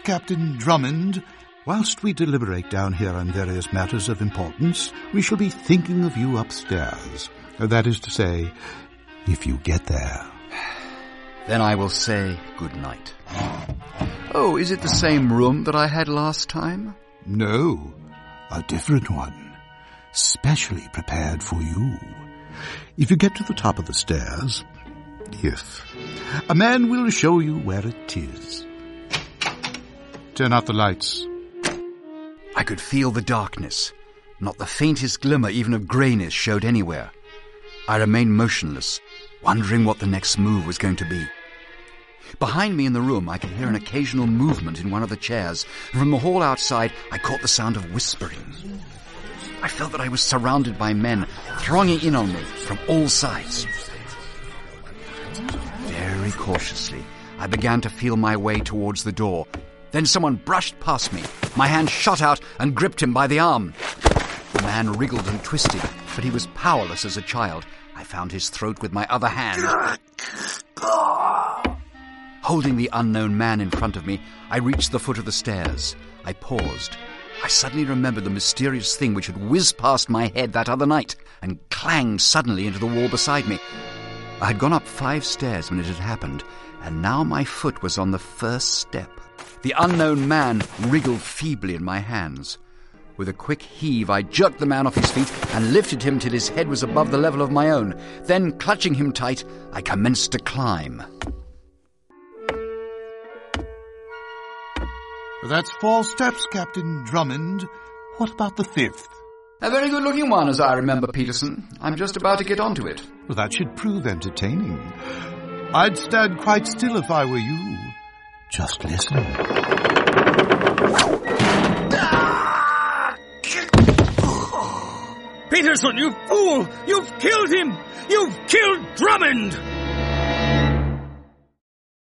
Captain Drummond. Whilst we deliberate down here on various matters of importance, we shall be thinking of you upstairs. That is to say, if you get there. Then I will say good night. Oh, is it the same room that I had last time? No, a different one, specially prepared for you. If you get to the top of the stairs, a man will show you where it is. Turn out the lights. I could feel the darkness. Not the faintest glimmer even of greyness showed anywhere. I remained motionless, wondering what the next move was going to be. Behind me in the room, I could hear an occasional movement in one of the chairs, and from the hall outside, I caught the sound of whispering. I felt that I was surrounded by men, thronging in on me from all sides. Very cautiously, I began to feel my way towards the door. Then someone brushed past me. My hand shot out and gripped him by the arm. The man wriggled and twisted, but he was powerless as a child. I found his throat with my other hand. Holding the unknown man in front of me, I reached the foot of the stairs. I paused. I suddenly remembered the mysterious thing which had whizzed past my head that other night and clanged suddenly into the wall beside me. I had gone up 5 stairs when it had happened, and now my foot was on the first step. The unknown man wriggled feebly in my hands. With a quick heave, I jerked the man off his feet and lifted him till his head was above the level of my own. Then, clutching him tight, I commenced to climb. That's 4 steps, Captain Drummond. What about the 5th? A very good-looking one, as I remember, Peterson. I'm just about to get onto it. Well, that should prove entertaining. I'd stand quite still if I were you. Just listen. Peterson, you fool! You've killed him! You've killed Drummond!